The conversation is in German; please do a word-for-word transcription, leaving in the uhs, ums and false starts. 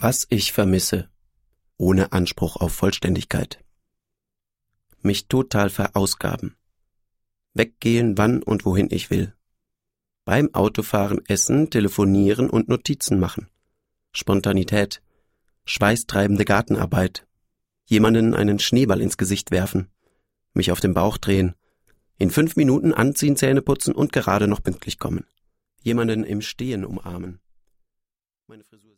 Was ich vermisse, ohne Anspruch auf Vollständigkeit. Mich total verausgaben. Weggehen, wann und wohin ich will. Beim Autofahren essen, telefonieren und Notizen machen. Spontanität, schweißtreibende Gartenarbeit, jemanden einen Schneeball ins Gesicht werfen, mich auf den Bauch drehen, in fünf Minuten anziehen, Zähne putzen und gerade noch pünktlich kommen. Jemanden im Stehen umarmen. Meine Frisur